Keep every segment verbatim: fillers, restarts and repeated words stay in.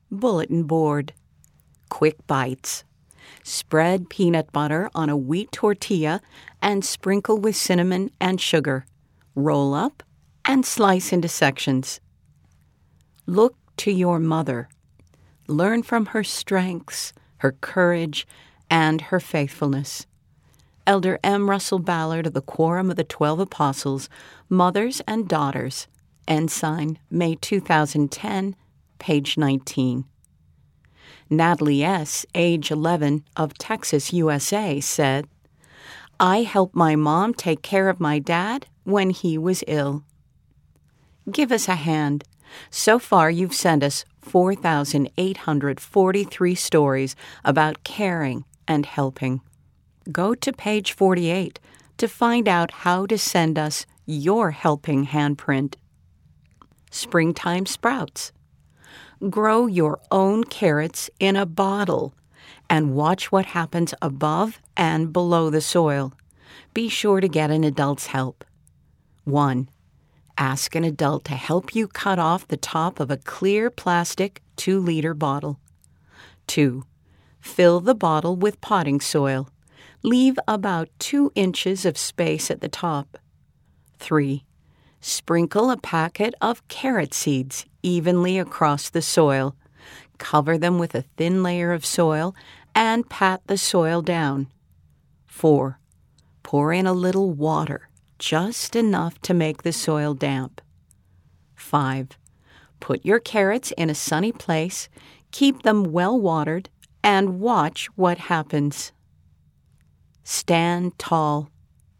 Bulletin board. Quick bites. Spread peanut butter on a wheat tortilla and sprinkle with cinnamon and sugar. Roll up and slice into sections. Look to your mother. Learn from her strengths, her courage, and her faithfulness. Elder M. Russell Ballard of the Quorum of the Twelve Apostles, Mothers and Daughters, Ensign, May two thousand ten, page nineteen. Natalie S., age eleven, of Texas, U S A, said, I helped my mom take care of my dad when he was ill. Give us a hand. So far, you've sent us four thousand eight hundred forty-three stories about caring and helping. Go to page forty-eight to find out how to send us your helping handprint. Springtime sprouts. Grow your own carrots in a bottle and watch what happens above and below the soil. Be sure to get an adult's help. one. Ask an adult to help you cut off the top of a clear plastic two-liter bottle. two. Fill the bottle with potting soil. Leave about two inches of space at the top. three. Sprinkle a packet of carrot seeds evenly across the soil. Cover them with a thin layer of soil and pat the soil down. four. Pour in a little water, just enough to make the soil damp. five. Put your carrots in a sunny place, keep them well watered, and watch what happens. Stand tall.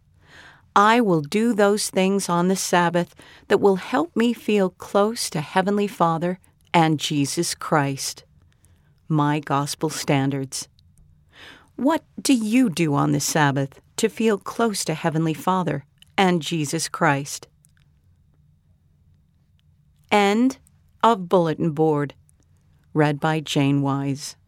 I will do those things on the Sabbath that will help me feel close to Heavenly Father and Jesus Christ. My Gospel Standards. What do you do on the Sabbath to feel close to Heavenly Father and Jesus Christ? End of Bulletin Board. Read by Jane Wise.